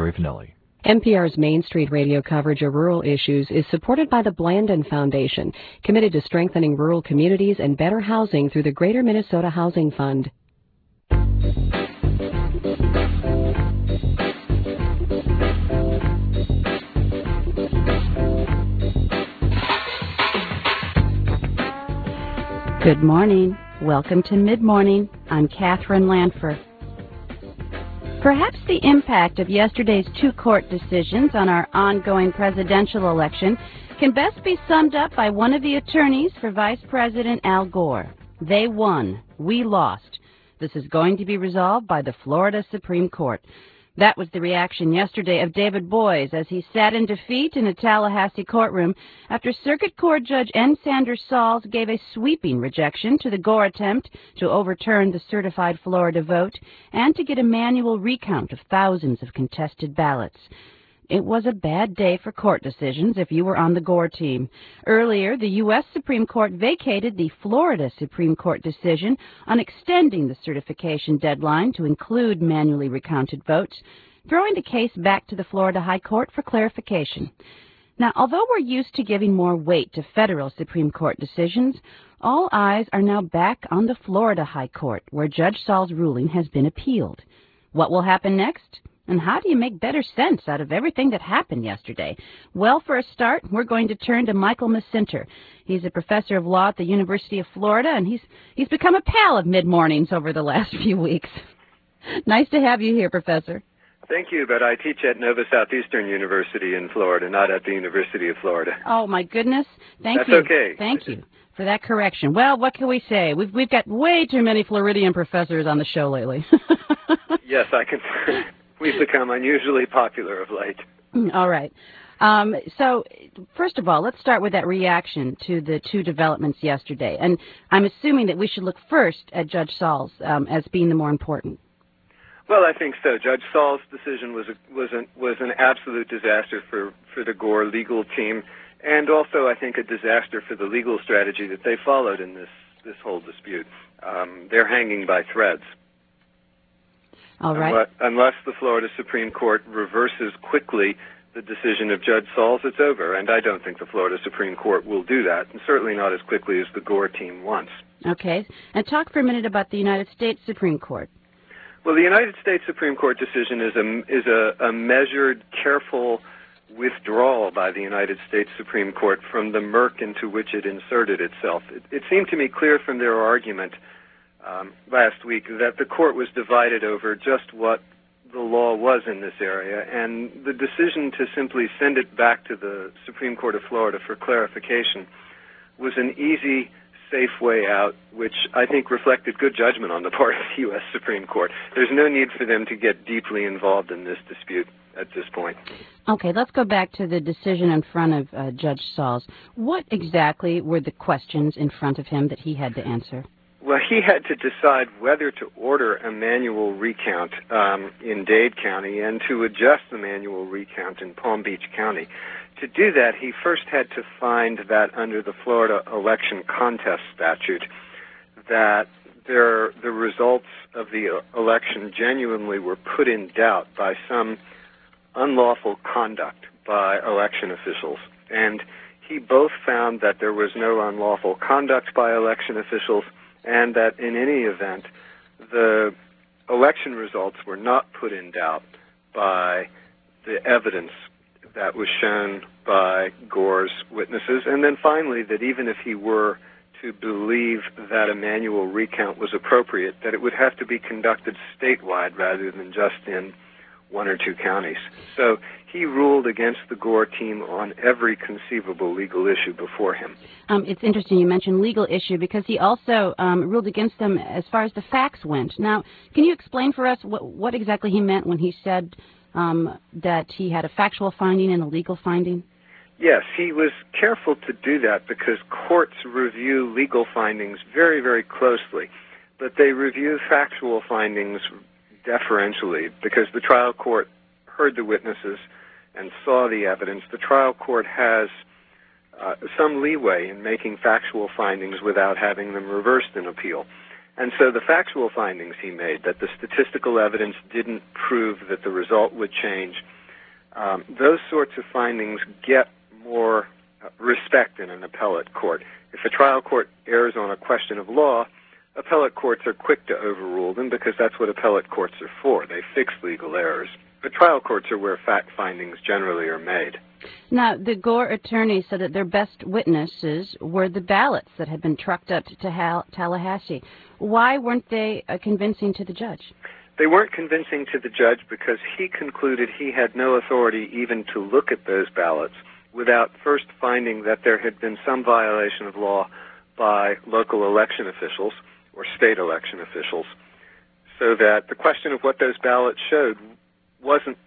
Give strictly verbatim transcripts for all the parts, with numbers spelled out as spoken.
Jerry Finelli. N P R's Main Street radio coverage of rural issues is supported by the Blandin Foundation, committed to strengthening rural communities and better housing through the Greater Minnesota Housing Fund. Good morning. Welcome to Mid-Morning. I'm Catherine Lanfer. Perhaps the impact of yesterday's two court decisions on our ongoing presidential election can best be summed up by one of the attorneys for Vice President Al Gore. They won. We lost. This is going to be resolved by the Florida Supreme Court. That was the reaction yesterday of David Boies as he sat in defeat in a Tallahassee courtroom after Circuit Court Judge N. Sanders Sauls gave a sweeping rejection to the Gore attempt to overturn the certified Florida vote and to get a manual recount of thousands of contested ballots. It was a bad day for court decisions if you were on the Gore team. Earlier, the U S Supreme Court vacated the Florida Supreme Court decision on extending the certification deadline to include manually recounted votes, throwing the case back to the Florida High Court for clarification. Now, although we're used to giving more weight to federal Supreme Court decisions, all eyes are now back on the Florida High Court, where Judge Saul's ruling has been appealed. What will happen next? And how do you make better sense out of everything that happened yesterday? Well, for a start, we're going to turn to Michael Macinter. He's a professor of law at the University of Florida, and he's he's become a pal of mid-mornings over the last few weeks. Nice to have you here, Professor. Thank you, but I teach at Nova Southeastern University in Florida, not at the University of Florida. Oh, my goodness. Thank That's you. That's okay. Thank you for that correction. Well, what can we say? We've, we've got way too many Floridian professors on the show lately. Yes, I can. We've become unusually popular of late. All right. Um, so, first of all, let's start with that reaction to the two developments yesterday. And I'm assuming that we should look first at Judge Saul's um, as being the more important. Well, I think so. Judge Saul's decision was a, was an was an absolute disaster for, for the Gore legal team, and also I think a disaster for the legal strategy that they followed in this this whole dispute. Um, they're hanging by threads. All right. Unless, unless the Florida Supreme Court reverses quickly the decision of Judge Saul's, it's over. And I don't think the Florida Supreme Court will do that, and certainly not as quickly as the Gore team wants. Okay. And talk for a minute about the United States Supreme Court. Well, the United States Supreme Court decision is a, is a, a measured, careful withdrawal by the United States Supreme Court from the murk into which it inserted itself. It, it seemed to me clear from their argument Um, last week that the court was divided over just what the law was in this area, and the decision to simply send it back to the Supreme Court of Florida for clarification was an easy, safe way out, which I think reflected good judgment on the part of the U S Supreme Court. There's no need for them to get deeply involved in this dispute at this point. Okay, let's go back to the decision in front of uh, Judge Saul's. What exactly were the questions in front of him that he had to answer? Well, he had to decide whether to order a manual recount um, in Dade County and to adjust the manual recount in Palm Beach County. To do that, he first had to find that under the Florida election contest statute that there, the results of the election genuinely were put in doubt by some unlawful conduct by election officials. And he both found that there was no unlawful conduct by election officials and that in any event, the election results were not put in doubt by the evidence that was shown by Gore's witnesses. And then finally, that even if he were to believe that a manual recount was appropriate, that it would have to be conducted statewide rather than just in one or two counties. So he ruled against the Gore team on every conceivable legal issue before him. Um, it's interesting you mentioned legal issue because he also um, ruled against them as far as the facts went. Now, can you explain for us what, what exactly he meant when he said um, that he had a factual finding and a legal finding? Yes, he was careful to do that because courts review legal findings very, very closely, but they review factual findings deferentially because the trial court heard the witnesses and saw the evidence. The trial court has uh, some leeway in making factual findings without having them reversed in appeal. And so the factual findings he made, that the statistical evidence didn't prove that the result would change, um, those sorts of findings get more respect in an appellate court. If a trial court errs on a question of law, appellate courts are quick to overrule them because that's what appellate courts are for. They fix legal errors. But trial courts are where fact findings generally are made. Now, the Gore attorneys said that their best witnesses were the ballots that had been trucked up to Hal- Tallahassee. Why weren't they uh, convincing to the judge? They weren't convincing to the judge because he concluded he had no authority even to look at those ballots without first finding that there had been some violation of law by local election officials or state election officials, so that the question of what those ballots showed wasn't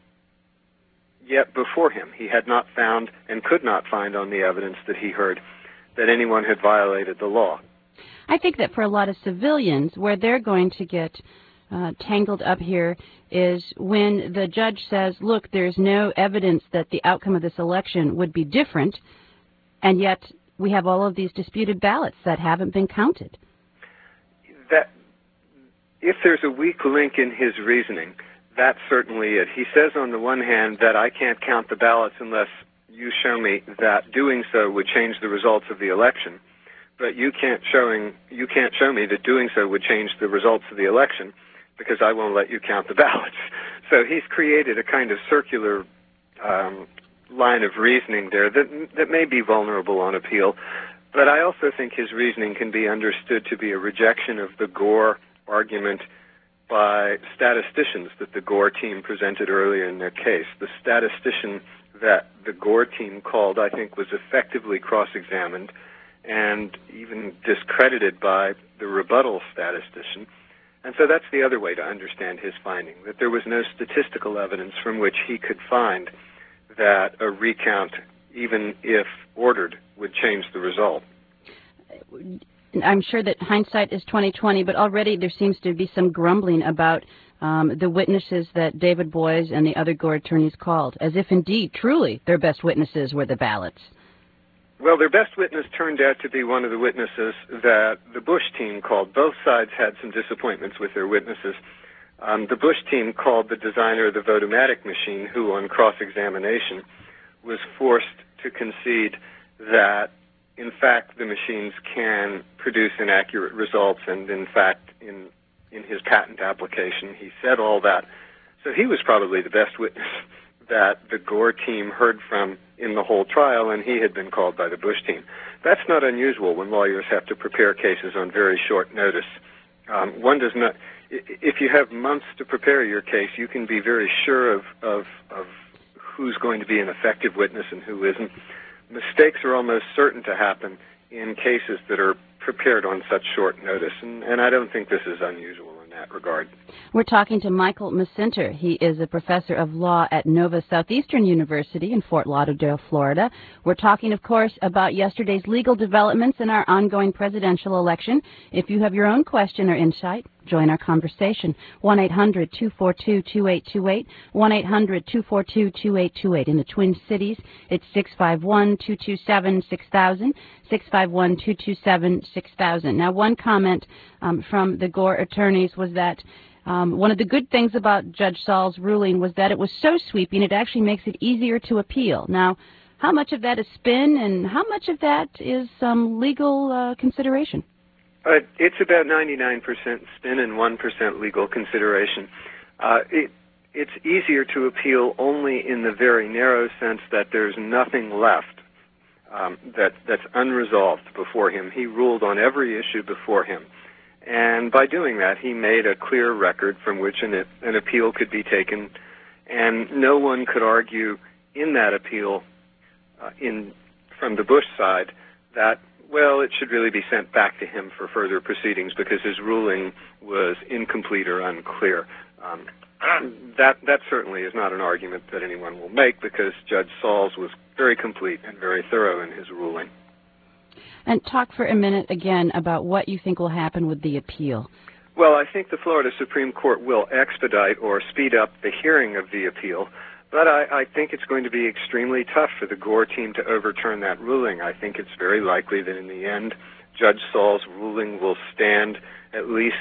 yet before him. He had not found and could not find on the evidence that he heard that anyone had violated the law. I think that for a lot of civilians, where they're going to get uh, tangled up here is when the judge says, look, there's no evidence that the outcome of this election would be different, and yet we have all of these disputed ballots that haven't been counted. That if there's a weak link in his reasoning, that's certainly it. He says on the one hand that I can't count the ballots unless you show me that doing so would change the results of the election, but you can't showing you can't show me that doing so would change the results of the election because I won't let you count the ballots. So he's created a kind of circular um, line of reasoning there that that may be vulnerable on appeal, but I also think his reasoning can be understood to be a rejection of the Gore argument by statisticians that the Gore team presented earlier in their case. The statistician that the Gore team called, I think, was effectively cross-examined and even discredited by the rebuttal statistician. And so that's the other way to understand his finding, that there was no statistical evidence from which he could find that a recount, even if ordered, would change the result. I'm sure that hindsight is twenty twenty, but already there seems to be some grumbling about um, the witnesses that David Boies and the other Gore attorneys called, as if indeed, truly, their best witnesses were the ballots. Well, their best witness turned out to be one of the witnesses that the Bush team called. Both sides had some disappointments with their witnesses. Um, the Bush team called the designer of the Votomatic machine, who on cross-examination was forced to concede that, in fact, the machines can produce inaccurate results, and in fact, in in his patent application, he said all that. So he was probably the best witness that the Gore team heard from in the whole trial, and he had been called by the Bush team. That's not unusual when lawyers have to prepare cases on very short notice. Um, one does not, if you have months to prepare your case, you can be very sure of, of, of who's going to be an effective witness and who isn't. Mistakes are almost certain to happen in cases that are prepared on such short notice, and, and I don't think this is unusual in that regard. We're talking to Michael Macenter. He is a professor of law at Nova Southeastern University in Fort Lauderdale, Florida. We're talking, of course, about yesterday's legal developments in our ongoing presidential election. If you have your own question or insight, join our conversation. one eight hundred two four two two eight two eight, one eight hundred two four two two eight two eight. In the Twin Cities, it's six five one two two seven six thousand, six five one two two seven six thousand. Now, one comment um, from the Gore attorneys was that um, one of the good things about Judge Saul's ruling was that it was so sweeping it actually makes it easier to appeal. Now, how much of that is spin and how much of that is um, legal uh, consideration? Uh, it's about ninety-nine percent spin and one percent legal consideration. Uh, it, it's easier to appeal only in the very narrow sense that there's nothing left um, that, that's unresolved before him. He ruled on every issue before him. And by doing that, he made a clear record from which an, an appeal could be taken, and no one could argue in that appeal uh, in from the Bush side that, well, it should really be sent back to him for further proceedings because his ruling was incomplete or unclear. Um, that that certainly is not an argument that anyone will make because Judge Sauls was very complete and very thorough in his ruling. And talk for a minute again about what you think will happen with the appeal. Well, I think the Florida Supreme Court will expedite or speed up the hearing of the appeal, but I, I think it's going to be extremely tough for the Gore team to overturn that ruling. I think it's very likely that in the end, Judge Saul's ruling will stand at least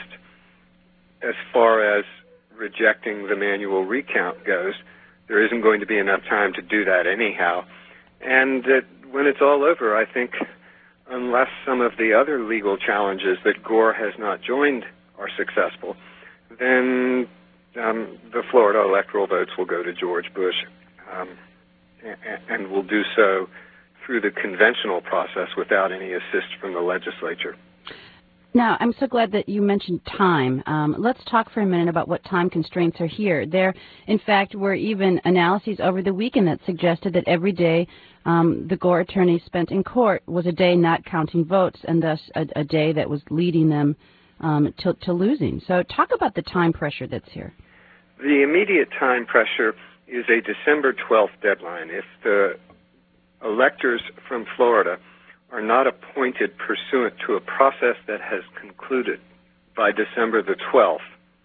as far as rejecting the manual recount goes. There isn't going to be enough time to do that anyhow. And that when it's all over, I think unless some of the other legal challenges that Gore has not joined are successful, then um, the Florida electoral votes will go to George Bush, um, and, and will do so through the conventional process without any assist from the legislature. Now, I'm so glad that you mentioned time. Um, let's talk for a minute about what time constraints are here. There, in fact, were even analyses over the weekend that suggested that every day um, the Gore attorneys spent in court was a day not counting votes, and thus a, a day that was leading them um, to, to losing. So talk about the time pressure that's here. The immediate time pressure is a December twelfth deadline. If the electors from Florida are not appointed pursuant to a process that has concluded by December the twelfth,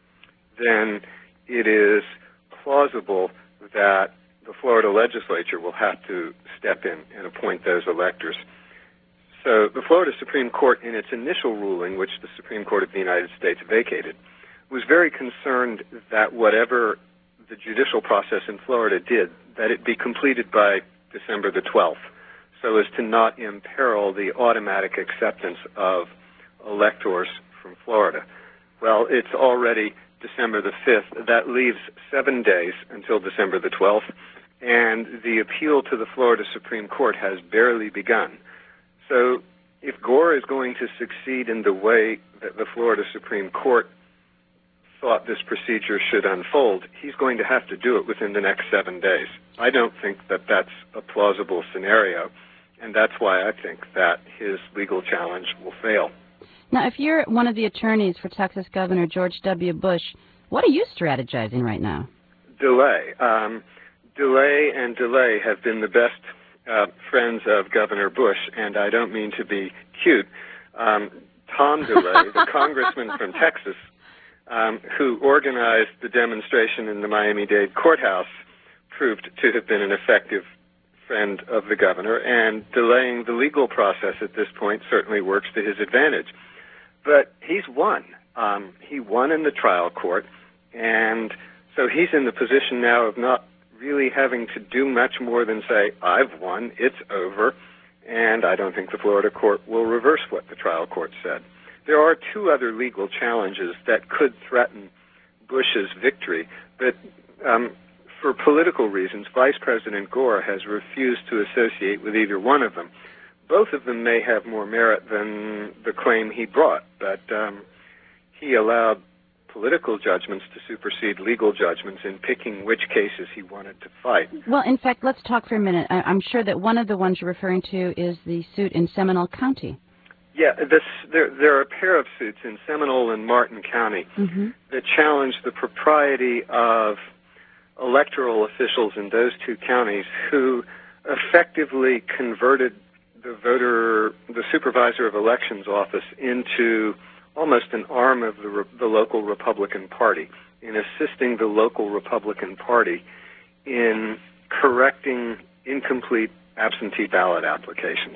then it is plausible that the Florida legislature will have to step in and appoint those electors. So the Florida Supreme Court, in its initial ruling, which the Supreme Court of the United States vacated, was very concerned that whatever the judicial process in Florida did, that it be completed by December the twelfth, so as to not imperil the automatic acceptance of electors from Florida. Well, it's already December the fifth. That leaves seven days until December the twelfth, and the appeal to the Florida Supreme Court has barely begun. So if Gore is going to succeed in the way that the Florida Supreme Court thought this procedure should unfold, he's going to have to do it within the next seven days. I don't think that that's a plausible scenario, and that's why I think that his legal challenge will fail. Now, if you're one of the attorneys for Texas Governor George W. Bush, what are you strategizing right now? Delay. Um, delay and delay have been the best uh, friends of Governor Bush, and I don't mean to be cute. Um, Tom DeLay, the congressman from Texas, um, who organized the demonstration in the Miami-Dade courthouse, proved to have been an effective friend of the governor, and delaying the legal process at this point certainly works to his advantage. But he's won. Um, he won in the trial court, and so he's in the position now of not really having to do much more than say, I've won, it's over, and I don't think the Florida court will reverse what the trial court said. There are two other legal challenges that could threaten Bush's victory, but um, for political reasons, Vice President Gore has refused to associate with either one of them. Both of them may have more merit than the claim he brought, but um, he allowed political judgments to supersede legal judgments in picking which cases he wanted to fight. Well, in fact, let's talk for a minute. I- I'm sure that one of the ones you're referring to is the suit in Seminole County. Yeah, this, there, there are a pair of suits in Seminole and Martin County mm-hmm. that challenge the propriety of electoral officials in those two counties who effectively converted the voter, the supervisor of elections office into almost an arm of the, the local Republican Party, in assisting the local Republican Party in correcting incomplete absentee ballot applications.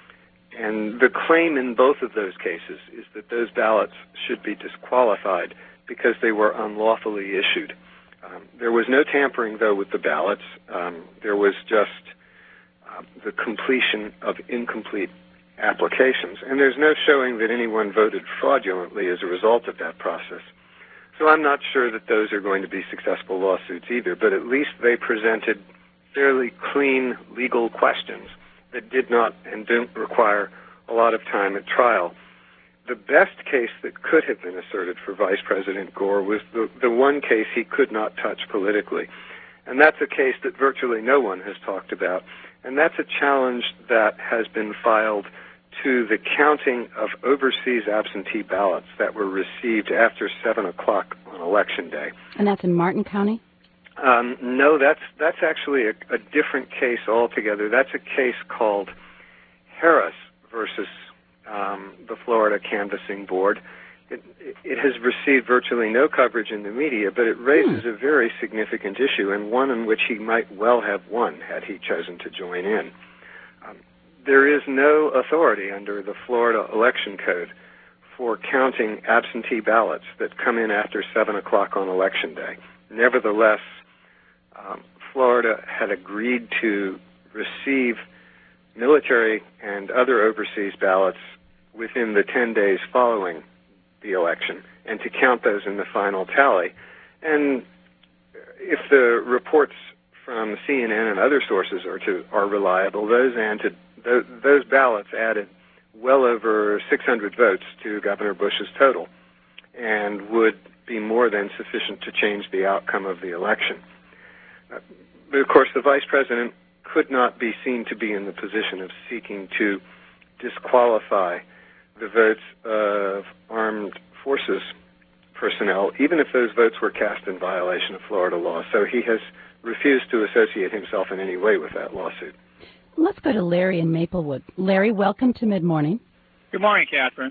And the claim in both of those cases is that those ballots should be disqualified because they were unlawfully issued. Um, there was no tampering, though, with the ballots. Um, there was just uh, the completion of incomplete applications. And there's no showing that anyone voted fraudulently as a result of that process. So I'm not sure that those are going to be successful lawsuits either, but at least they presented fairly clean legal questions that did not and didn't require a lot of time at trial. The best case that could have been asserted for Vice President Gore was the, the one case he could not touch politically. And that's a case that virtually no one has talked about. And that's a challenge that has been filed to the counting of overseas absentee ballots that were received after seven o'clock on Election Day. And that's in Martin County? Um, no, that's that's actually a, a different case altogether. That's a case called Harris versus um, the Florida Canvassing Board. It, it has received virtually no coverage in the media, but it raises hmm. a very significant issue, and one in which he might well have won had he chosen to join in. Um, there is no authority under the Florida Election Code for counting absentee ballots that come in after seven o'clock on Election Day. Nevertheless, um, Florida had agreed to receive military and other overseas ballots within the ten days following the election and to count those in the final tally. And if the reports from C N N and other sources are to are reliable, those, anted, those, those ballots added well over six hundred votes to Governor Bush's total and would be more than sufficient to change the outcome of the election. Uh, but of course, the vice president could not be seen to be in the position of seeking to disqualify the votes of armed forces personnel, even if those votes were cast in violation of Florida law. So he has refused to associate himself in any way with that lawsuit. Let's go to Larry in Maplewood. Larry, welcome to Mid-Morning. Good morning, Catherine.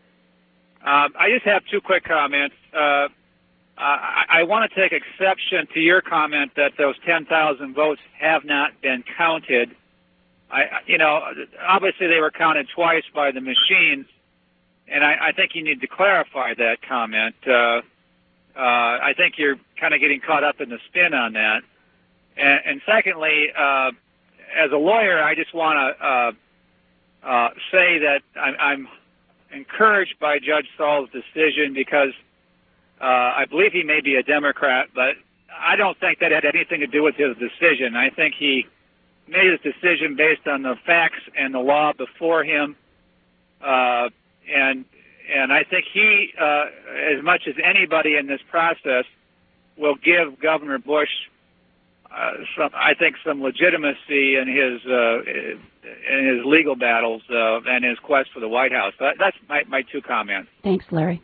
Uh, I just have two quick comments. Uh, I, I want to take exception to your comment that those ten thousand votes have not been counted. I, you know, obviously they were counted twice by the machines, and I, I think you need to clarify that comment. Uh, uh, I think you're kind of getting caught up in the spin on that. And, and secondly, uh, as a lawyer, I just want to uh, uh, say that I'm, I'm encouraged by Judge Saul's decision because uh, I believe he may be a Democrat, but I don't think that had anything to do with his decision. I think he made his decision based on the facts and the law before him, uh, and and I think he, uh, as much as anybody in this process, will give Governor Bush uh, some, I think, some legitimacy in his uh, in his legal battles uh, and his quest for the White House. That, that's my, my two comments. Thanks, Larry.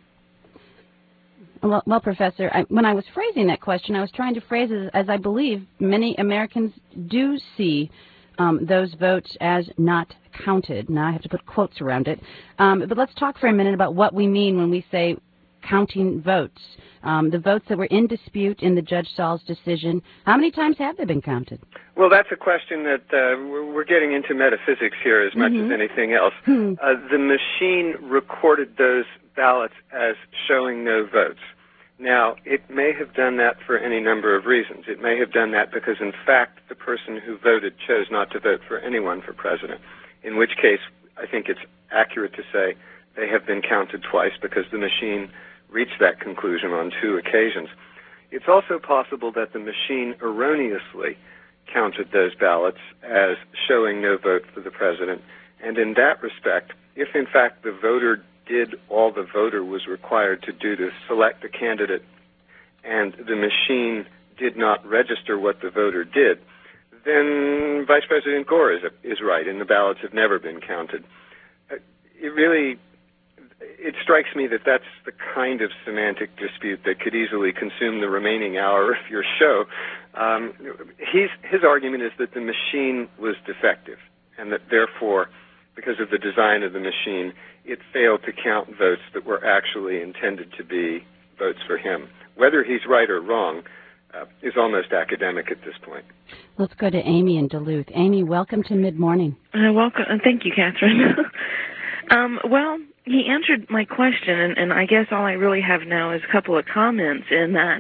Well, well Professor, I, when I was phrasing that question, I was trying to phrase it as I believe many Americans do see um, those votes as not counted. Now I have to put quotes around it. Um, but let's talk for a minute about what we mean when we say counting votes. Um, the votes that were in dispute in the Judge Saul's decision, how many times have they been counted? Well, that's a question that uh, we're getting into metaphysics here as much mm-hmm. as anything else. Hmm. Uh, the machine recorded those ballots as showing no votes. Now, it may have done that for any number of reasons. It may have done that because, in fact, the person who voted chose not to vote for anyone for president, in which case I think it's accurate to say they have been counted twice because the machine reached that conclusion on two occasions. It's also possible that the machine erroneously counted those ballots as showing no vote for the president, and in that respect, if in fact the voter did all the voter was required to do to select a candidate and the machine did not register what the voter did, then Vice President Gore is, is right, and the ballots have never been counted. It really, it strikes me that that's the kind of semantic dispute that could easily consume the remaining hour of your show. Um, he's, his argument is that the machine was defective, and that therefore, because of the design of the machine, it failed to count votes that were actually intended to be votes for him. Whether he's right or wrong uh, is almost academic at this point. Let's go to Amy in Duluth. Amy, welcome to Mid-Morning. Uh, welcome. Thank you, Catherine. um, well, he answered my question, and, and I guess all I really have now is a couple of comments in that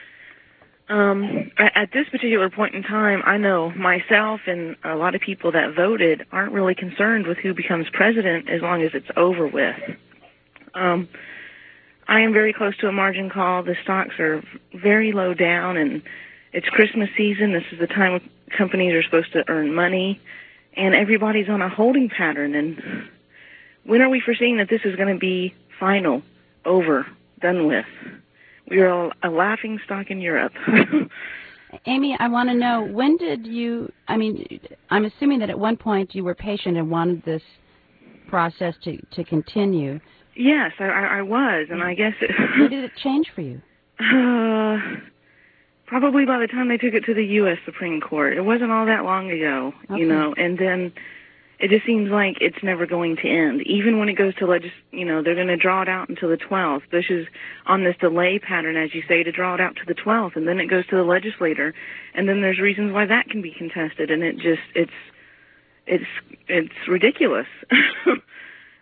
Um, at this particular point in time, I know myself and a lot of people that voted aren't really concerned with who becomes president as long as it's over with. Um, I am very close to a margin call. The stocks are very low down, and it's Christmas season. This is the time when companies are supposed to earn money, and everybody's on a holding pattern. And when are we foreseeing that this is going to be final, over, done with? We are a laughing stock in Europe. Amy, I want to know, when did you, I mean, I'm assuming that at one point you were patient and wanted this process to, to continue. Yes, I, I was, and I guess it... When did it change for you? Uh, probably by the time they took it to the U S Supreme Court. It wasn't all that long ago, okay. you know, and then it just seems like it's never going to end. Even when it goes to legis, you know, they're going to draw it out until the twelfth. Bush is on this delay pattern, as you say, to draw it out to the twelfth, and then it goes to the legislator, and then there's reasons why that can be contested, and it just, it's, it's, it's ridiculous.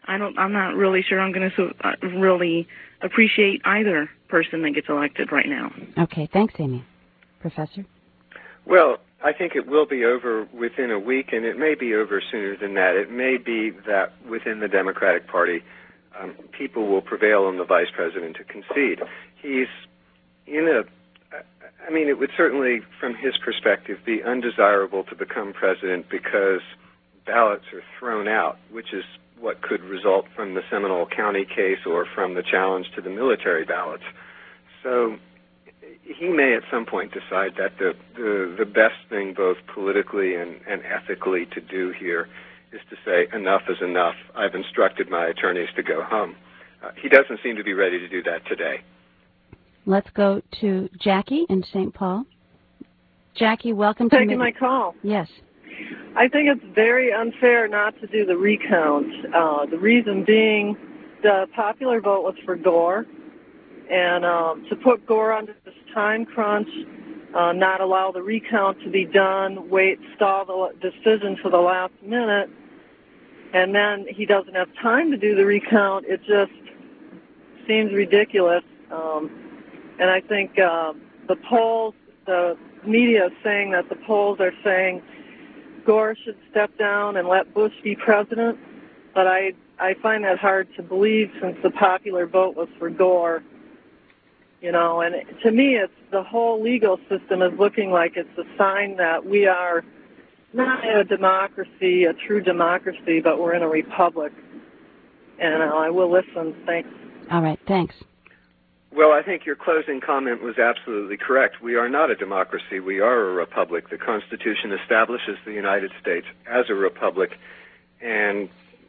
I don't. I'm not really sure I'm going to uh, really appreciate either person that gets elected right now. Okay, thanks, Amy. Professor? Well, I think it will be over within a week, and it may be over sooner than that. It may be that within the Democratic Party, um, people will prevail on the vice president to concede. He's in a, I mean, it would certainly, from his perspective, be undesirable to become president because ballots are thrown out, which is what could result from the Seminole County case or from the challenge to the military ballots. So he may at some point decide that the, the, the best thing both politically and, and ethically to do here is to say enough is enough. I've instructed my attorneys to go home. Uh, he doesn't seem to be ready to do that today. Let's go to Jackie in Saint Paul. Jackie, welcome to taking my call. Yes. I think it's very unfair not to do the recount. Uh, the reason being the popular vote was for Gore, and um, to put Gore under this time crunch, uh, not allow the recount to be done, wait, stall the decision for the last minute, and then he doesn't have time to do the recount, it just seems ridiculous. Um, and I think uh, the polls, the media is saying that the polls are saying Gore should step down and let Bush be president, but I I find that hard to believe since the popular vote was for Gore. You know, and to me, it's the whole legal system is looking like it's a sign that we are not a democracy, a true democracy, but we're in a republic. And uh, I will listen. Thanks. All right. Thanks. Well, I think your closing comment was absolutely correct. We are not a democracy. We are a republic. The Constitution establishes the United States as a republic, and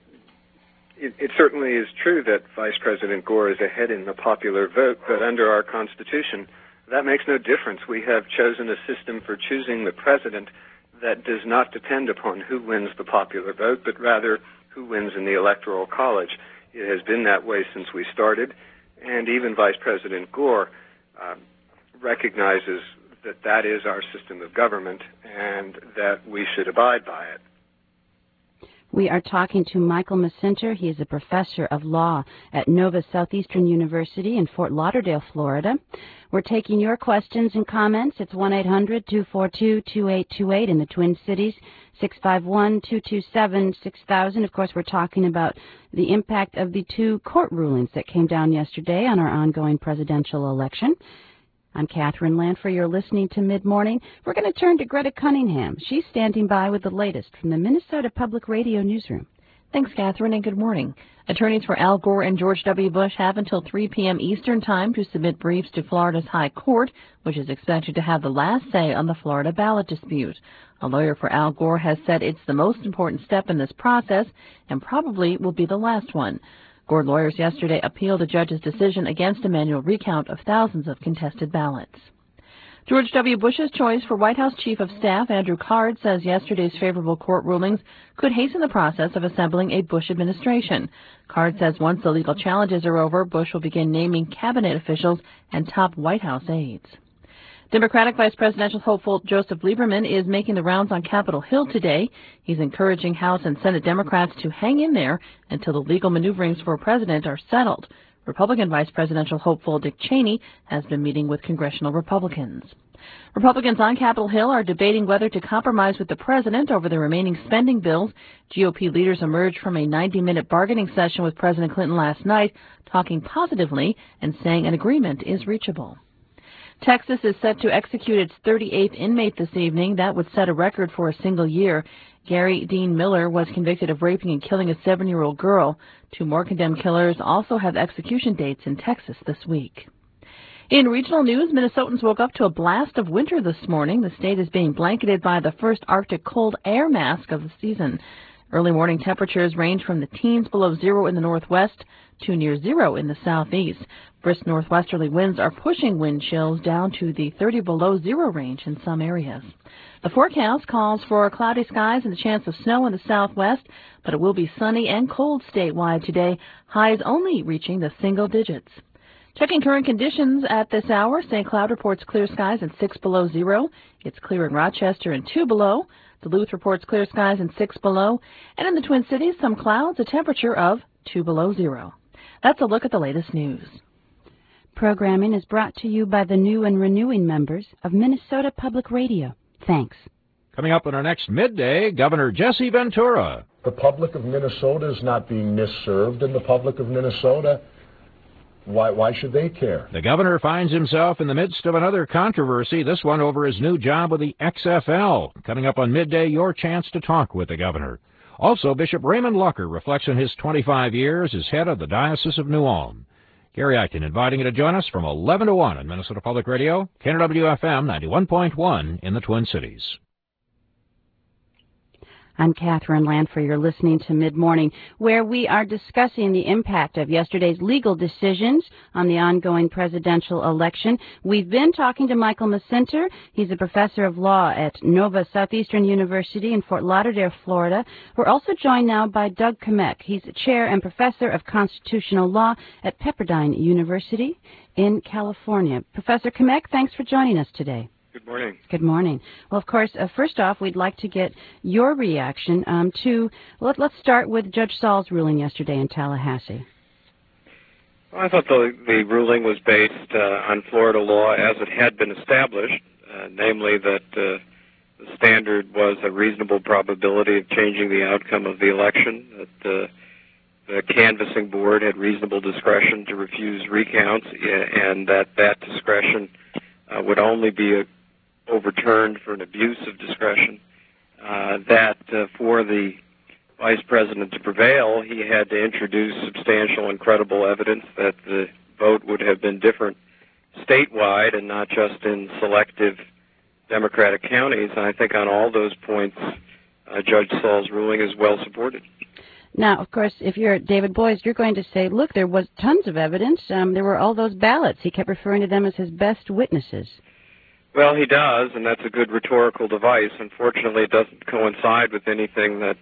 it, it certainly is true that Vice President Gore is ahead in the popular vote, but under our Constitution, that makes no difference. We have chosen a system for choosing the president that does not depend upon who wins the popular vote, but rather who wins in the Electoral College. It has been that way since we started. And even Vice President Gore uh, recognizes that that is our system of government and that we should abide by it. We are talking to Michael Mesenter. He is a professor of law at Nova Southeastern University in Fort Lauderdale, Florida. We're taking your questions and comments. It's one eight hundred two four two two eight two eight in the Twin Cities, six five one two two seven six thousand. Of course, we're talking about the impact of the two court rulings that came down yesterday on our ongoing presidential election. I'm Catherine Lanfer. You're listening to Mid-Morning. We're going to turn to Greta Cunningham. She's standing by with the latest from the Minnesota Public Radio Newsroom. Thanks, Catherine, and good morning. Attorneys for Al Gore and George W. Bush have until three p.m. Eastern Time to submit briefs to Florida's High Court, which is expected to have the last say on the Florida ballot dispute. A lawyer for Al Gore has said it's the most important step in this process and probably will be the last one. Gore lawyers yesterday appealed a judge's decision against a manual recount of thousands of contested ballots. George W. Bush's choice for White House Chief of Staff Andrew Card says yesterday's favorable court rulings could hasten the process of assembling a Bush administration. Card says once the legal challenges are over, Bush will begin naming cabinet officials and top White House aides. Democratic Vice Presidential hopeful Joseph Lieberman is making the rounds on Capitol Hill today. He's encouraging House and Senate Democrats to hang in there until the legal maneuverings for president are settled. Republican Vice Presidential hopeful Dick Cheney has been meeting with congressional Republicans. Republicans on Capitol Hill are debating whether to compromise with the president over the remaining spending bills. G O P leaders emerged from a ninety-minute bargaining session with President Clinton last night, talking positively and saying an agreement is reachable. Texas is set to execute its thirty-eighth inmate this evening. That would set a record for a single year. Gary Dean Miller was convicted of raping and killing a seven-year-old girl. Two more condemned killers also have execution dates in Texas this week. In regional news, Minnesotans woke up to a blast of winter this morning. The state is being blanketed by the first Arctic cold air mask of the season. Early morning temperatures range from the teens below zero in the northwest to near zero in the southeast. Brisk northwesterly winds are pushing wind chills down to the thirty below zero range in some areas. The forecast calls for cloudy skies and a chance of snow in the southwest, but it will be sunny and cold statewide today, highs only reaching the single digits. Checking current conditions at this hour, Saint Cloud reports clear skies and six below zero. It's clear in Rochester and two below. Duluth reports clear skies and six below. And in the Twin Cities, some clouds, a temperature of two below zero. That's a look at the latest news. Programming is brought to you by the new and renewing members of Minnesota Public Radio. Thanks. Coming up in our next midday, Governor Jesse Ventura. The public of Minnesota is not being misserved, and the public of Minnesota, why, why should they care? The governor finds himself in the midst of another controversy, this one over his new job with the X F L. Coming up on midday, your chance to talk with the governor. Also, Bishop Raymond Lucker reflects on his twenty-five years as head of the Diocese of New Ulm. Gary Eichten inviting you to join us from eleven to one on Minnesota Public Radio, K N W F M ninety-one point one in the Twin Cities. I'm Catherine Lanfer. You're listening to Mid-Morning, where we are discussing the impact of yesterday's legal decisions on the ongoing presidential election. We've been talking to Michael Macinter. He's a professor of law at Nova Southeastern University in Fort Lauderdale, Florida. We're also joined now by Doug Kamek. He's chair and professor of constitutional law at Pepperdine University in California. Professor Kamek, thanks for joining us today. Good morning. Good morning. Well, of course, uh, first off, we'd like to get your reaction um, to, let, let's start with Judge Saul's ruling yesterday in Tallahassee. Well, I thought the, the ruling was based uh, on Florida law as it had been established, uh, namely that uh, the standard was a reasonable probability of changing the outcome of the election, that uh, the canvassing board had reasonable discretion to refuse recounts, and that that discretion uh, would only be a overturned for an abuse of discretion, uh, that uh, for the vice president to prevail, he had to introduce substantial and credible evidence that the vote would have been different statewide and not just in selective Democratic counties. And I think on all those points, uh, Judge Saul's ruling is well supported. Now, of course, if you're David Boies, you're going to say, look, there was tons of evidence. Um, there were all those ballots. He kept referring to them as his best witnesses. Well, he does, and that's a good rhetorical device. Unfortunately, it doesn't coincide with anything that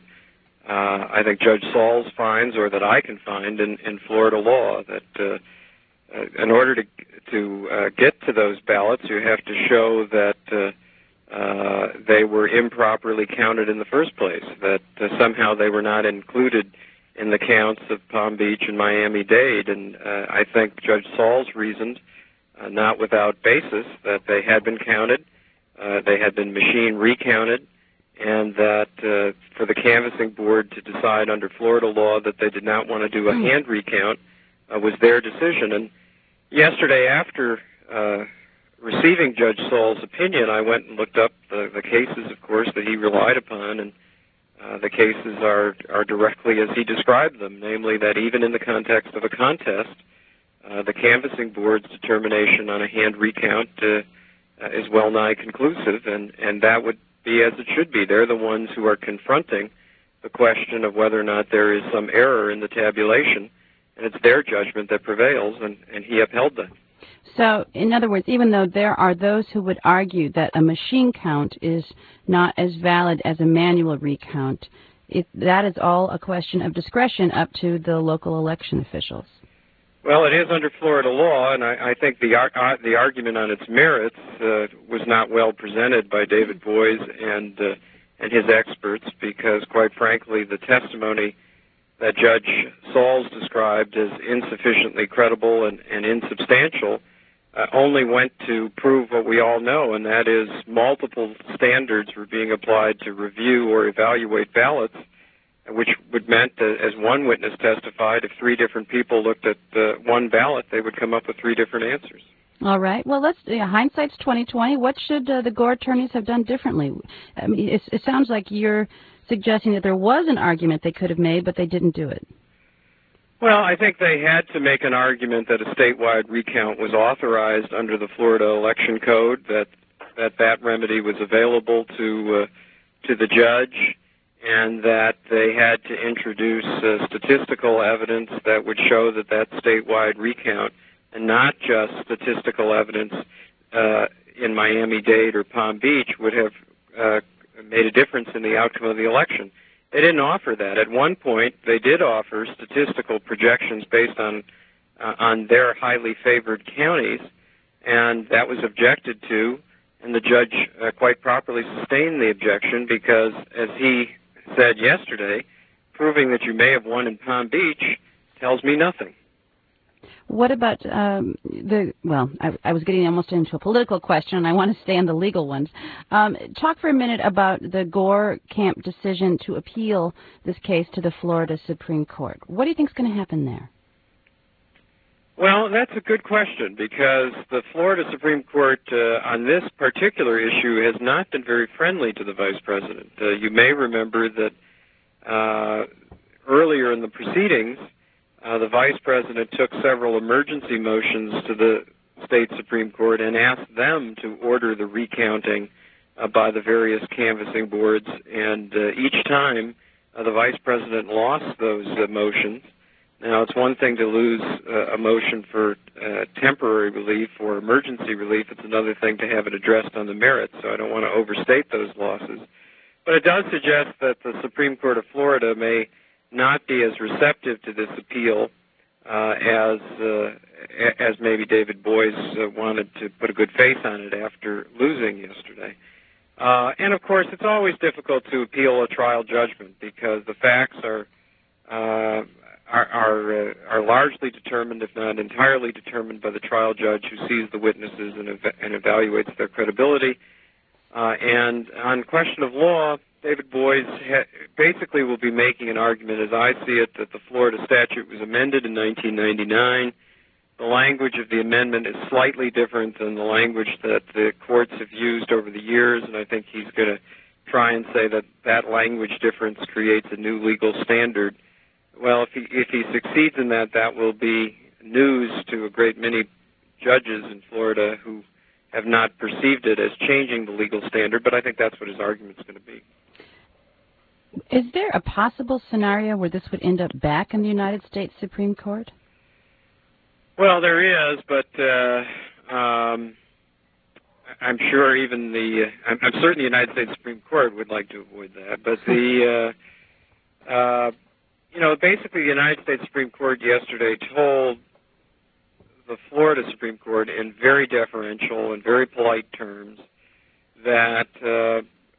uh, I think Judge Saul's finds or that I can find in, in Florida law, that uh, uh, in order to, to uh, get to those ballots, you have to show that uh, uh, they were improperly counted in the first place, that uh, somehow they were not included in the counts of Palm Beach and Miami-Dade. And uh, I think Judge Saul's reasoned, Uh, not without basis, that they had been counted, uh, they had been machine recounted, and that uh, for the canvassing board to decide under Florida law that they did not want to do a hand recount uh, was their decision. And yesterday, after uh, receiving Judge Saul's opinion, I went and looked up the, the cases, of course, that he relied upon, and uh, the cases are, are directly as he described them, namely that even in the context of a contest, Uh, the canvassing board's determination on a hand recount uh, uh, is well nigh conclusive, and, and that would be as it should be. They're the ones who are confronting the question of whether or not there is some error in the tabulation, and it's their judgment that prevails, and, and he upheld that. So, in other words, even though there are those who would argue that a machine count is not as valid as a manual recount, it, that is all a question of discretion up to the local election officials. Well, it is under Florida law, and I, I think the uh, the argument on its merits uh, was not well presented by David Boies and uh, and his experts, because, quite frankly, the testimony that Judge Saul's described as insufficiently credible and, and insubstantial uh, only went to prove what we all know, and that is multiple standards were being applied to review or evaluate ballots, which would meant that, as one witness testified, if three different people looked at uh, one ballot, they would come up with three different answers. All right. Well, let's. Uh, hindsight's twenty twenty. What should uh, the Gore attorneys have done differently? I mean, it, it sounds like you're suggesting that there was an argument they could have made, but they didn't do it. Well, I think they had to make an argument that a statewide recount was authorized under the Florida Election Code, that that that remedy was available to uh, to the judge, and that they had to introduce uh, statistical evidence that would show that that statewide recount, and not just statistical evidence uh, in Miami-Dade or Palm Beach, would have uh, made a difference in the outcome of the election. They didn't offer that. At one point, they did offer statistical projections based on uh, on their highly favored counties, and that was objected to, and the judge uh, quite properly sustained the objection because, as he said yesterday, proving that you may have won in Palm Beach tells me nothing. What about um, the, well, I, I was getting almost into a political question, and I want to stay on the legal ones. Um, talk for a minute about the Gore camp decision to appeal this case to the Florida Supreme Court. What do you think is going to happen there? Well, that's a good question, because the Florida Supreme Court uh, on this particular issue has not been very friendly to the Vice President. Uh, you may remember that uh, earlier in the proceedings, Uh, the Vice President took several emergency motions to the state Supreme Court and asked them to order the recounting uh, by the various canvassing boards. And uh, each time, uh, the Vice President lost those uh, motions. Now, it's one thing to lose uh, a motion for uh, temporary relief or emergency relief. It's another thing to have it addressed on the merits, so I don't want to overstate those losses. But it does suggest that the Supreme Court of Florida may not be as receptive to this appeal uh, as uh, as maybe David Boies uh, wanted to put a good face on it after losing yesterday. Uh, and of course, it's always difficult to appeal a trial judgment because the facts are uh, are are, uh, are largely determined, if not entirely determined, by the trial judge who sees the witnesses and, ev- and evaluates their credibility. Uh, and on question of law, David Boies ha- basically will be making an argument, as I see it, that the Florida statute was amended in nineteen ninety-nine. The language of the amendment is slightly different than the language that the courts have used over the years, and I think he's going to try and say that that language difference creates a new legal standard. Well, if he, if he succeeds in that, that will be news to a great many judges in Florida who have not perceived it as changing the legal standard, but I think that's what his argument is going to be. Is there a possible scenario where this would end up back in the United States Supreme Court? Well, there is, but uh, um, I'm sure even the, uh, I'm, I'm certain the United States Supreme Court would like to avoid that. But the, uh, uh, you know, basically the United States Supreme Court yesterday told the Florida Supreme Court in very deferential and very polite terms that uh,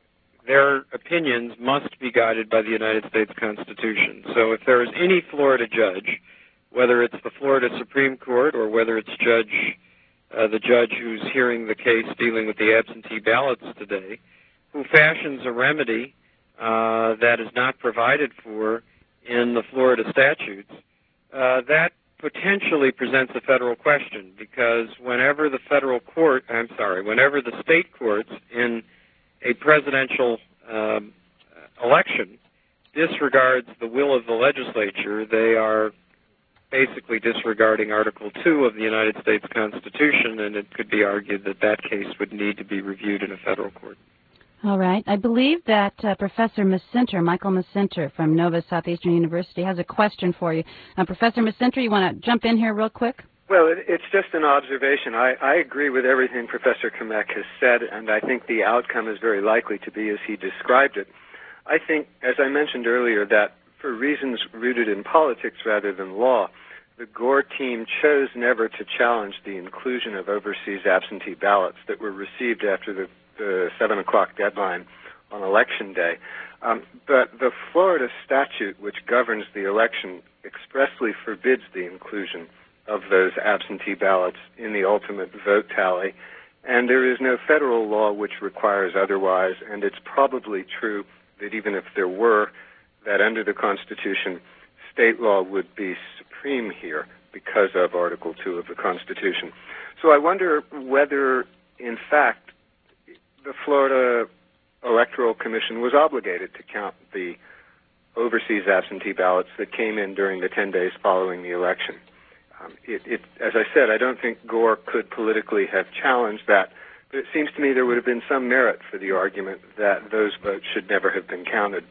their opinions must be guided by the United States Constitution. So if there is any Florida judge, whether it's the Florida Supreme Court or whether it's judge, uh, the judge who's hearing the case dealing with the absentee ballots today, who fashions a remedy uh, that is not provided for in the Florida statutes, uh, that potentially presents a federal question, because whenever the federal court, I'm sorry, whenever the state courts in a presidential um, election disregards the will of the legislature, they are basically disregarding Article two of the United States Constitution, and it could be argued that that case would need to be reviewed in a federal court. All right. I believe that uh, Professor Macenter, Michael Macenter from Nova Southeastern University, has a question for you. Uh, Professor Macenter, you want to jump in here real quick? Well, it, it's just an observation. I, I agree with everything Professor Kamek has said, and I think the outcome is very likely to be as he described it. I think, as I mentioned earlier, that for reasons rooted in politics rather than law, the Gore team chose never to challenge the inclusion of overseas absentee ballots that were received after the, the seven o'clock deadline on Election Day. Um, but the Florida statute, which governs the election, expressly forbids the inclusion of those absentee ballots in the ultimate vote tally. And there is no federal law which requires otherwise, and it's probably true that even if there were, that under the Constitution, state law would be supreme here because of Article two of the Constitution. So I wonder whether, in fact, the Florida Electoral Commission was obligated to count the overseas absentee ballots that came in during the ten days following the election. Um, it, it, as I said, I don't think Gore could politically have challenged that, but it seems to me there would have been some merit for the argument that those votes should never have been counted.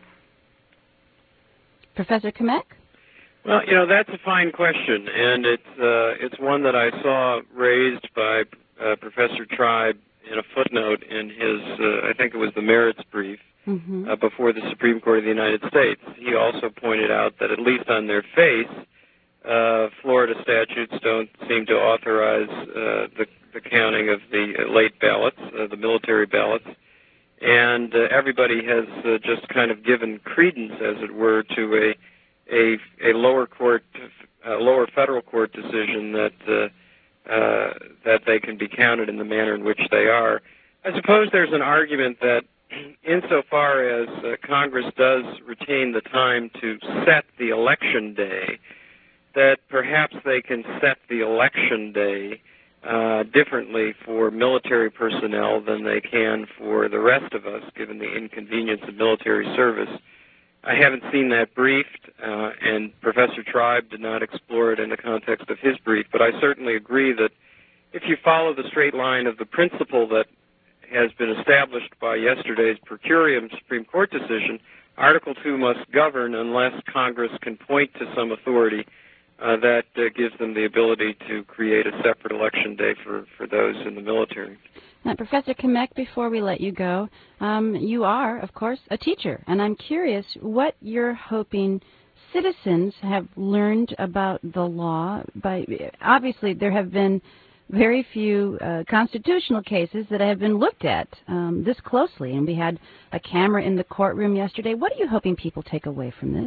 Professor Kamek? Well, you know, that's a fine question, and it's uh, it's one that I saw raised by uh, Professor Tribe in a footnote in his, uh, I think it was the merits brief, mm-hmm. uh, before the Supreme Court of the United States. He also pointed out that at least on their face, uh, Florida statutes don't seem to authorize uh, the, the counting of the uh, late ballots, uh, the military ballots, and uh, everybody has uh, just kind of given credence, as it were, to a a, a lower court uh, lower federal court decision that uh, uh, that they can be counted in the manner in which they are. I suppose there's an argument that insofar as uh, Congress does retain the time to set the election day, that perhaps they can set the election day uh, differently for military personnel than they can for the rest of us, given the inconvenience of military service. I haven't seen that briefed, uh, and Professor Tribe did not explore it in the context of his brief, but I certainly agree that if you follow the straight line of the principle that has been established by yesterday's per curiam Supreme Court decision, Article two must govern unless Congress can point to some authority uh, that uh, gives them the ability to create a separate election day for, for those in the military. Now, Professor Kamek, before we let you go, um, you are, of course, a teacher, and I'm curious what you're hoping citizens have learned about the law. By obviously, there have been very few uh, constitutional cases that have been looked at um, this closely, and we had a camera in the courtroom yesterday. What are you hoping people take away from this?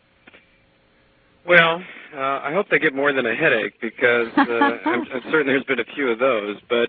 Well, uh, I hope they get more than a headache, because uh, I'm, I'm certain there's been a few of those, but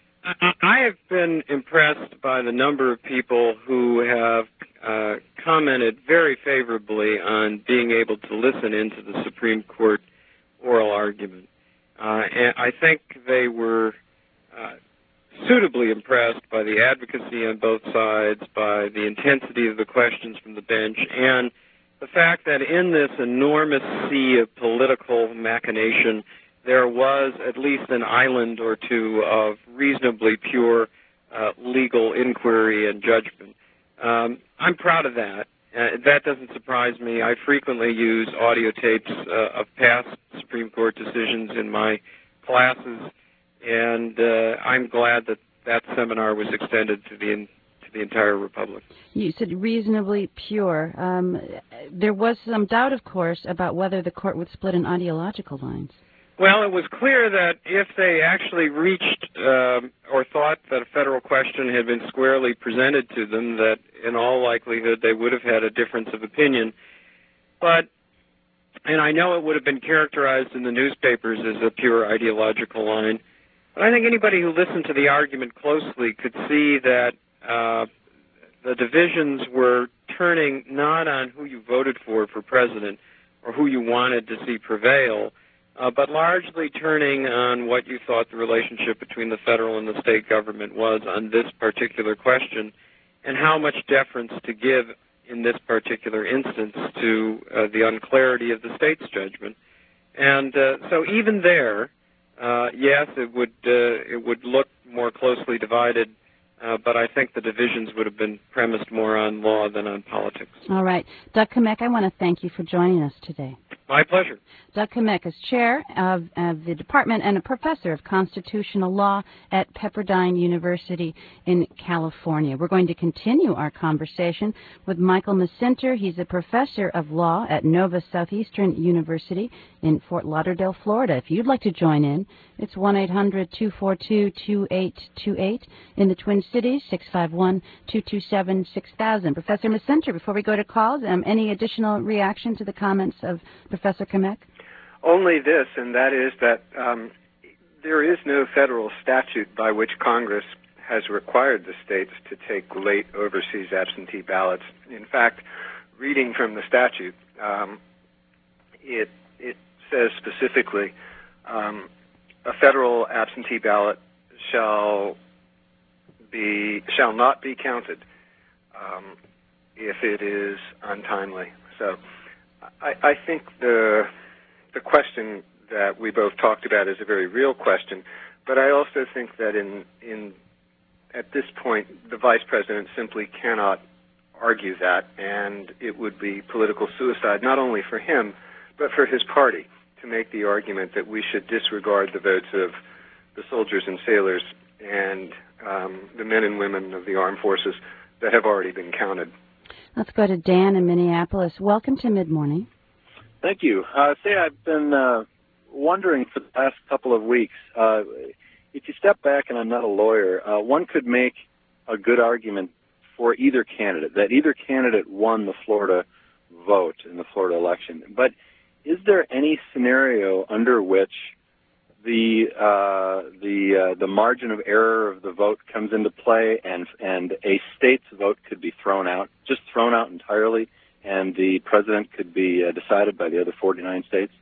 I have been impressed by the number of people who have uh, commented very favorably on being able to listen into the Supreme Court oral argument. Uh, and I think they were uh, suitably impressed by the advocacy on both sides, by the intensity of the questions from the bench, and the fact that in this enormous sea of political machination, there was at least an island or two of reasonably pure uh, legal inquiry and judgment. Um, I'm proud of that. Uh, that doesn't surprise me. I frequently use audio tapes uh, of past Supreme Court decisions in my classes, and uh, I'm glad that that seminar was extended to the in, to the entire Republic. You said reasonably pure. Um, there was some doubt, of course, about whether the court would split on ideological lines. Well, it was clear that if they actually reached um, or thought that a federal question had been squarely presented to them, that in all likelihood they would have had a difference of opinion. But, and I know it would have been characterized in the newspapers as a pure ideological line, but I think anybody who listened to the argument closely could see that uh, the divisions were turning not on who you voted for for president or who you wanted to see prevail, Uh, but largely turning on what you thought the relationship between the federal and the state government was on this particular question, and how much deference to give in this particular instance to uh, the unclarity of the state's judgment. And uh, so even there, uh, yes, it would uh, it would look more closely divided, uh, but I think the divisions would have been premised more on law than on politics. All right. Doug Kamek, I want to thank you for joining us today. My pleasure. Doug Kamek is chair of, of the department and a professor of constitutional law at Pepperdine University in California. We're going to continue our conversation with Michael Macinter. He's a professor of law at Nova Southeastern University in Fort Lauderdale, Florida. If you'd like to join in, it's one eight hundred two four two two eight two eight. In the Twin Cities, six five one two two seven six thousand. Professor Macinter, before we go to calls, um, any additional reaction to the comments of Professor Kamek? Only this, and that is that um, there is no federal statute by which Congress has required the states to take late overseas absentee ballots. In fact, reading from the statute, um, it it says specifically, um, a federal absentee ballot shall be shall not be counted um, if it is untimely. So, I, I think the the question that we both talked about is a very real question, but I also think that in in at this point the vice president simply cannot argue that, and it would be political suicide not only for him but for his party to make the argument that we should disregard the votes of the soldiers and sailors and um, the men and women of the armed forces that have already been counted. Let's go to Dan in Minneapolis. Welcome to Mid-Morning. Thank you. Uh, say I've been uh, wondering for the last couple of weeks, uh, if you step back, and I'm not a lawyer, uh, one could make a good argument for either candidate, that either candidate won the Florida vote in the Florida election. But is there any scenario under which the uh, the uh, the margin of error of the vote comes into play, and and a state's vote could be thrown out, just thrown out entirely, and the president could be uh, decided by the other forty-nine states?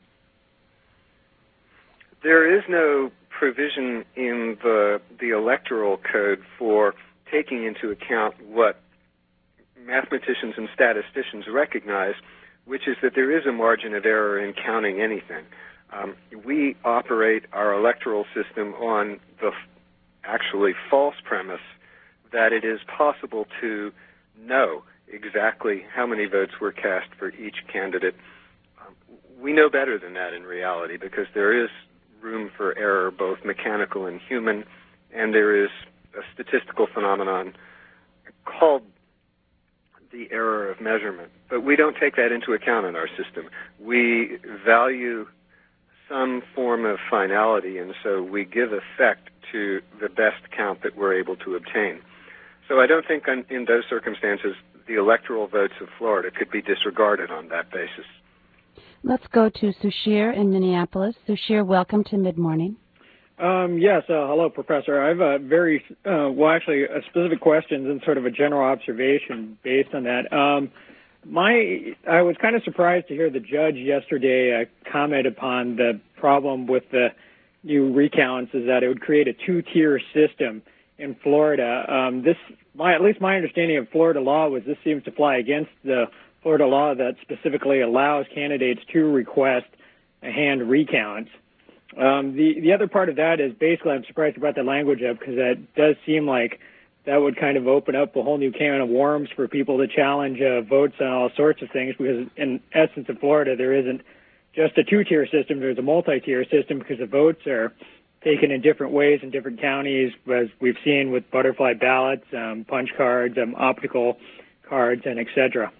There is no provision in the the electoral code for taking into account what mathematicians and statisticians recognize, which is that there is a margin of error in counting anything. Um, we operate our electoral system on the f- actually false premise that it is possible to know exactly how many votes were cast for each candidate. Um, we know better than that in reality, because there is room for error, both mechanical and human, and there is a statistical phenomenon called the error of measurement. But we don't take that into account in our system. We value some form of finality, and so we give effect to the best count that we're able to obtain. So I don't think on, in those circumstances the electoral votes of Florida could be disregarded on that basis. Let's go to Sushir in Minneapolis. Sushir, welcome to Mid-Morning. Um, yes, uh, hello, Professor. I have a very, uh, well, actually, a specific question and sort of a general observation based on that. Um, my, I was kind of surprised to hear the judge yesterday uh, comment upon the problem with the new recounts, is that it would create a two-tier system in Florida. Um, this, my, at least my understanding of Florida law was this seems to fly against the Florida law that specifically allows candidates to request a hand recount. Um, the, the other part of that is basically I'm surprised about the language of, because that does seem like that would kind of open up a whole new can of worms for people to challenge uh, votes on all sorts of things, because in essence in Florida there isn't just a two-tier system, there's a multi-tier system, because the votes are taken in different ways in different counties, as we've seen with butterfly ballots, um, punch cards, um, optical cards, and et cetera.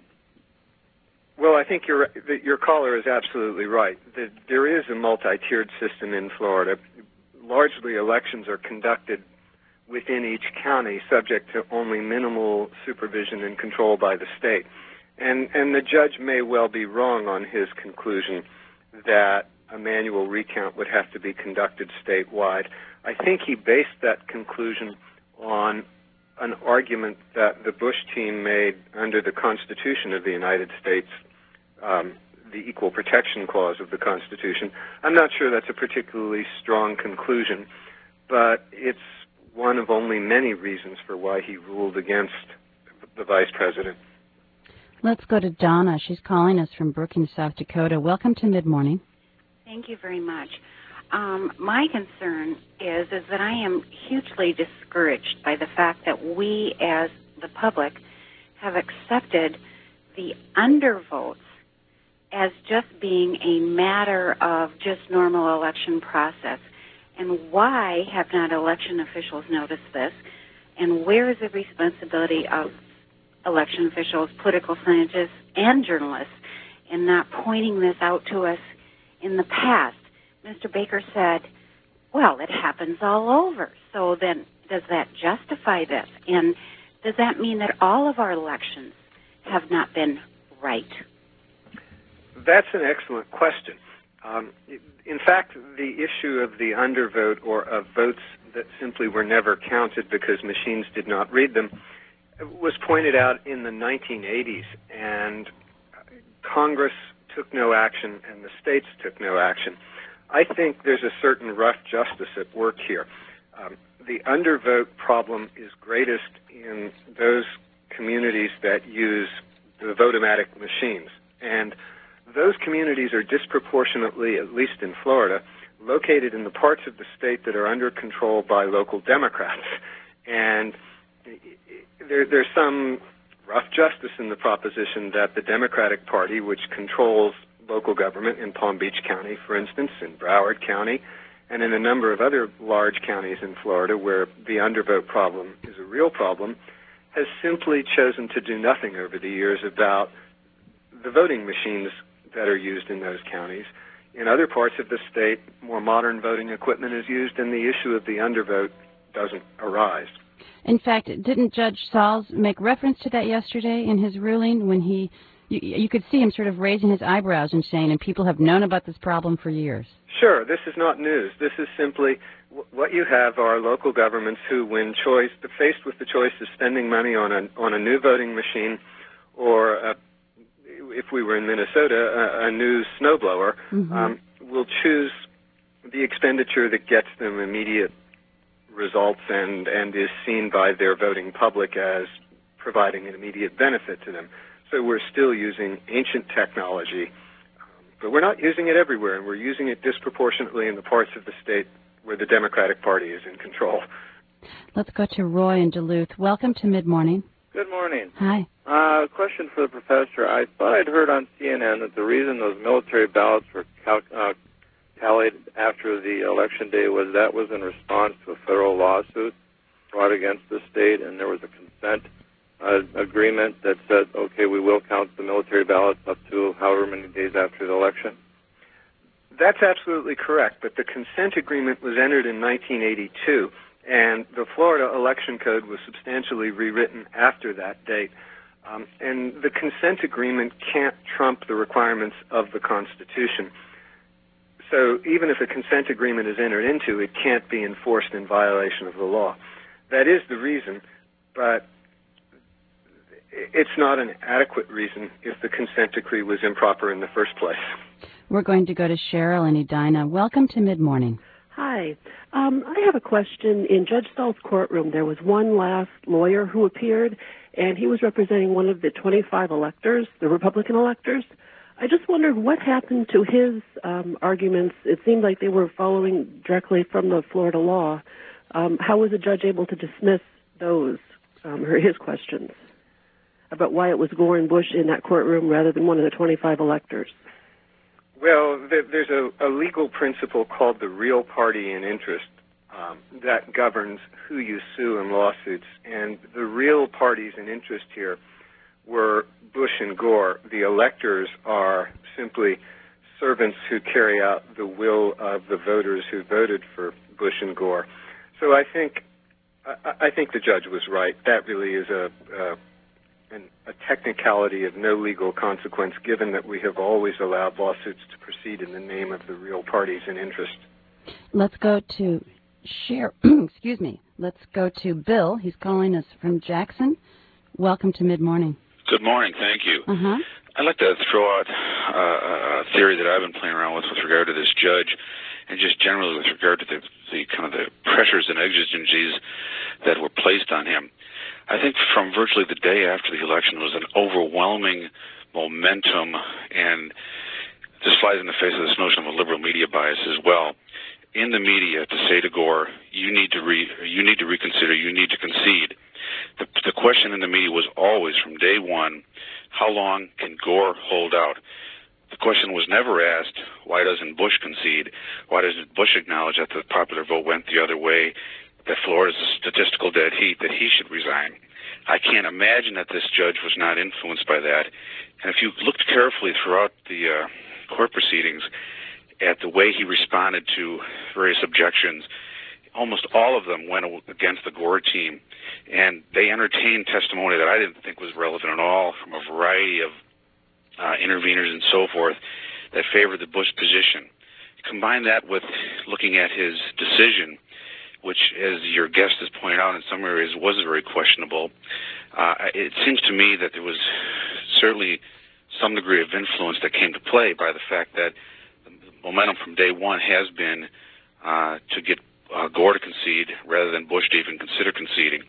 Well, I think your your caller is absolutely right. There is a multi-tiered system in Florida. Largely, elections are conducted within each county, subject to only minimal supervision and control by the state. And and the judge may well be wrong on his conclusion that a manual recount would have to be conducted statewide. I think he based that conclusion on an argument that the Bush team made under the Constitution of the United States, um, the Equal Protection Clause of the Constitution. I'm not sure that's a particularly strong conclusion, but it's one of only many reasons for why he ruled against the vice president. Let's go to Donna. She's calling us from Brookings, South Dakota. Welcome to Mid-Morning. Thank you very much. Um, my concern is is that I am hugely discouraged by the fact that we, as the public, have accepted the undervotes as just being a matter of just normal election process. And why have not election officials noticed this? And where is the responsibility of election officials, political scientists, and journalists in not pointing this out to us in the past? Mister Baker said, well, it happens all over. So then does that justify this? And does that mean that all of our elections have not been right? That's an excellent question. Um, in fact, the issue of the undervote, or of votes that simply were never counted because machines did not read them, was pointed out in the nineteen eighties, and Congress took no action and the states took no action. I think there's a certain rough justice at work here. Um, the undervote problem is greatest in those communities that use the vote-o-matic machines. And those communities are disproportionately, at least in Florida, located in the parts of the state that are under control by local Democrats. And there, there's some rough justice in the proposition that the Democratic Party, which controls local government in Palm Beach County, for instance, in Broward County, and in a number of other large counties in Florida where the undervote problem is a real problem, has simply chosen to do nothing over the years about the voting machines that are used in those counties. In other parts of the state, more modern voting equipment is used, and the issue of the undervote doesn't arise. In fact, didn't Judge Sauls make reference to that yesterday in his ruling when he you, you could see him sort of raising his eyebrows and saying, and people have known about this problem for years. Sure, this is not news. This is simply what you have are local governments who, when choice, faced with the choice of spending money on a on a new voting machine, or a, if we were in Minnesota, a, a new snowblower, mm-hmm. um, will choose the expenditure that gets them immediate results and and is seen by their voting public as providing an immediate benefit to them. So we're still using ancient technology. But we're not using it everywhere, and we're using it disproportionately in the parts of the state where the Democratic Party is in control. Let's go to Roy in Duluth. Welcome to Mid-Morning. Good morning. Hi. Uh, question for the professor. I thought I'd heard on C N N that the reason those military ballots were cal- uh, tallied after the election day was that was in response to a federal lawsuit brought against the state, and there was a consent Uh, agreement that said, okay, we will count the military ballots up to however many days after the election? That's absolutely correct, but the consent agreement was entered in nineteen eighty-two, and the Florida Election Code was substantially rewritten after that date. Um, and the consent agreement can't trump the requirements of the Constitution. So even if a consent agreement is entered into, it can't be enforced in violation of the law. That is the reason, but it's not an adequate reason if the consent decree was improper in the first place. We're going to go to Cheryl and Edina. Welcome to Mid-Morning. Hi. Um, I have a question. In Judge Stahl's courtroom, there was one last lawyer who appeared, and he was representing one of the twenty-five electors, the Republican electors. I just wondered what happened to his um, arguments. It seemed like they were following directly from the Florida law. Um, how was the judge able to dismiss those, um, or his questions about why it was Gore and Bush in that courtroom rather than one of the twenty-five electors? Well, there's a, a legal principle called the real party in interest um, that governs who you sue in lawsuits. And the real parties in interest here were Bush and Gore. The electors are simply servants who carry out the will of the voters who voted for Bush and Gore. So I think I, I think the judge was right. That really is a, a And a technicality of no legal consequence, given that we have always allowed lawsuits to proceed in the name of the real parties in interest. Let's go to Sher- excuse me. Let's go to Bill. He's calling us from Jackson. Welcome to Mid-Morning. Good morning. Thank you. Uh-huh. I'd like to throw out uh, a theory that I've been playing around with with regard to this judge, and just generally with regard to the, the kind of the pressures and exigencies that were placed on him. I think from virtually the day after the election was an overwhelming momentum, and this flies in the face of this notion of a liberal media bias as well. In the media, to say to Gore, you need to re, you need to reconsider, you need to concede. The, the question in the media was always, from day one, how long can Gore hold out? The question was never asked, why doesn't Bush concede? Why doesn't Bush acknowledge that the popular vote went the other way, that Florida's a statistical dead heat, that he should resign? I can't imagine that this judge was not influenced by that. And if you looked carefully throughout the uh, court proceedings at the way he responded to various objections, almost all of them went against the Gore team. And they entertained testimony that I didn't think was relevant at all from a variety of uh, interveners and so forth that favored the Bush position. Combine that with looking at his decision, which, as your guest has pointed out, in some areas was very questionable. Uh, it seems to me that there was certainly some degree of influence that came to play by the fact that the momentum from day one has been uh, to get uh, Gore to concede rather than Bush to even consider conceding.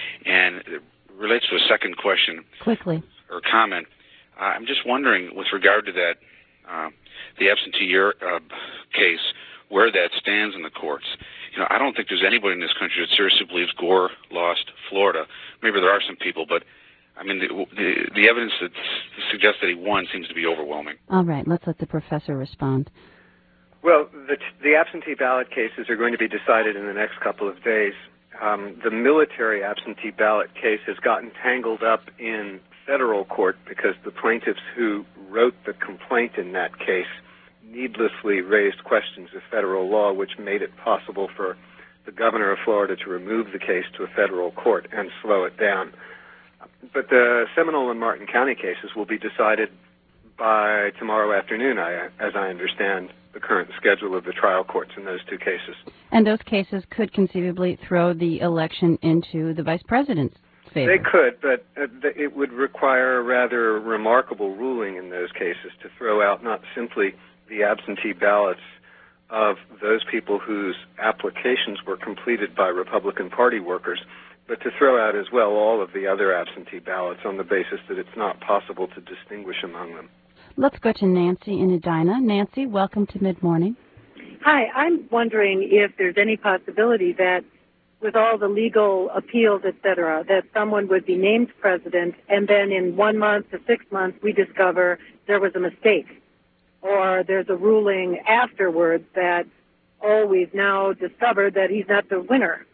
And it relates to a second question. Quickly. Or comment. Uh, I'm just wondering, with regard to that, uh, the absentee year uh, case, where that stands in the courts. You know, I don't think there's anybody in this country that seriously believes Gore lost Florida. Maybe there are some people, but I mean, the, the, the evidence that suggests that he won seems to be overwhelming. All right, let's let the professor respond. Well, the, the absentee ballot cases are going to be decided in the next couple of days. Um, the military absentee ballot case has gotten tangled up in federal court because the plaintiffs who wrote the complaint in that case needlessly raised questions of federal law, which made it possible for the governor of Florida to remove the case to a federal court and slow it down. But the Seminole and Martin County cases will be decided by tomorrow afternoon, I, as I understand the current schedule of the trial courts in those two cases. And those cases could conceivably throw the election into the vice president's favor. They could, but uh, th- it would require a rather remarkable ruling in those cases to throw out not simply the absentee ballots of those people whose applications were completed by Republican Party workers, but to throw out as well all of the other absentee ballots on the basis that it's not possible to distinguish among them. Let's go to Nancy in Edina. Nancy, welcome to Mid-Morning. Hi, I'm wondering if there's any possibility that with all the legal appeals, et cetera, that someone would be named president and then in one month to six months we discover there was a mistake, or there's a ruling afterwards that, oh, we've now discovered that he's not the winner.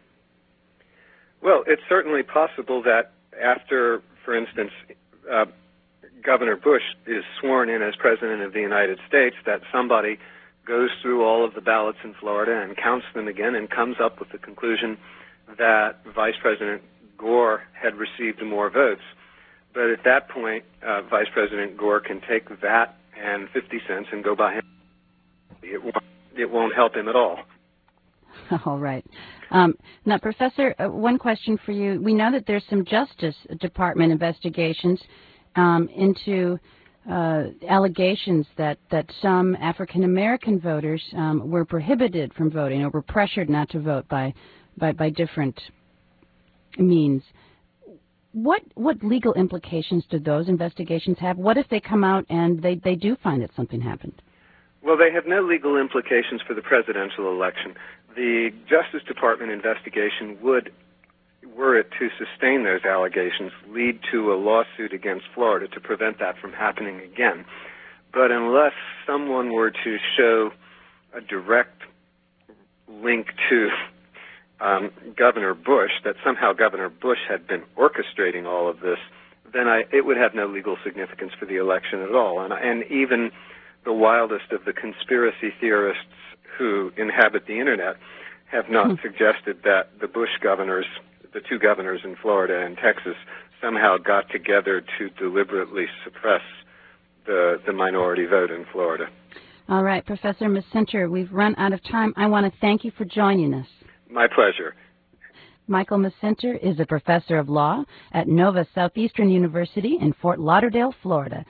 Well, it's certainly possible that after, for instance, uh, Governor Bush is sworn in as President of the United States, that somebody goes through all of the ballots in Florida and counts them again and comes up with the conclusion that Vice President Gore had received more votes. But at that point, uh, Vice President Gore can take that and fifty cents and go buy him. It won't, it won't help him at all. All right. Um, now, Professor, uh, one question for you. We know that there's some Justice Department investigations um, into uh, allegations that, that some African-American voters um, were prohibited from voting or were pressured not to vote by, by, by different means. What what legal implications do those investigations have? What if they come out and they, they do find that something happened? Well, they have no legal implications for the presidential election. The Justice Department investigation would, were it to sustain those allegations, lead to a lawsuit against Florida to prevent that from happening again. But unless someone were to show a direct link to um, Governor Bush, that somehow Governor Bush had been orchestrating all of this, then I, it would have no legal significance for the election at all. And, and even the wildest of the conspiracy theorists who inhabit the Internet have not suggested that the Bush governors, the two governors in Florida and Texas, somehow got together to deliberately suppress the, the minority vote in Florida. All right, Professor Mesenter, we've run out of time. I want to thank you for joining us. My pleasure. Michael Mesenter is a professor of law at Nova Southeastern University in Fort Lauderdale, Florida.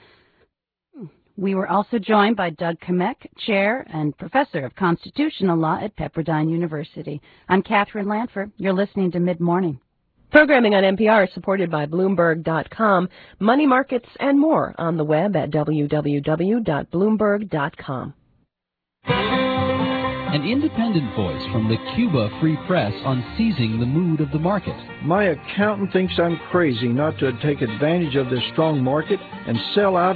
We were also joined by Doug Kamek, Chair and Professor of Constitutional Law at Pepperdine University. I'm Catherine Lanfer. You're listening to Mid-Morning. Programming on N P R is supported by Bloomberg dot com, money markets, and more on the web at w w w dot bloomberg dot com. An independent voice from the Cuba Free Press on seizing the mood of the market. My accountant thinks I'm crazy not to take advantage of this strong market and sell out